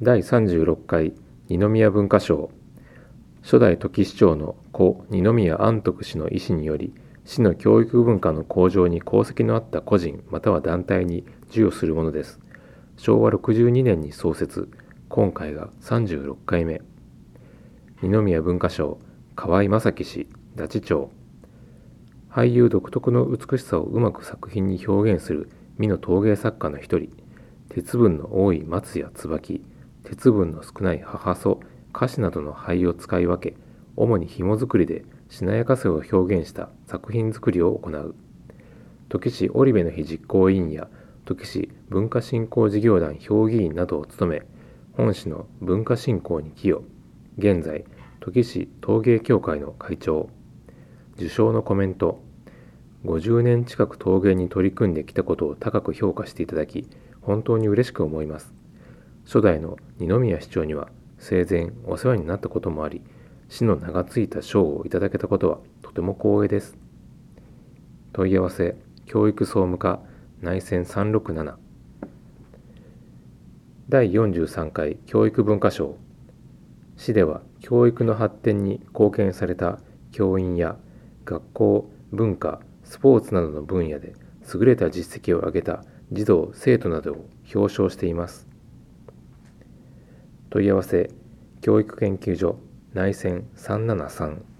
第36回二宮文化賞。初代時市長の故二宮安徳氏の意思により、市の教育文化の向上に功績のあった個人または団体に授与するものです。昭和62年に創設、今回が36回目。二宮文化賞、河合正樹氏、ダチ長。俳優独特の美しさをうまく作品に表現する美の陶芸作家の一人。鉄分の多い松や椿、鉄分の少ない母祖、菓子などの灰を使い分け、主に紐作りでしなやかさを表現した作品作りを行う。時市織部の日実行委員や時市文化振興事業団評議員などを務め、本市の文化振興に寄与。現在、時市陶芸協会の会長。受賞のコメント。50年近く陶芸に取り組んできたことを高く評価していただき、本当に嬉しく思います。初代の二宮市長には生前お世話になったこともあり、市の名がついた賞をいただけたことはとても光栄です。問い合わせ、教育総務課内線367。第43回教育文化賞。市では教育の発展に貢献された教員や学校、文化、スポーツなどの分野で優れた実績を上げた児童・生徒などを表彰しています。問い合わせ、教育研究所内線373。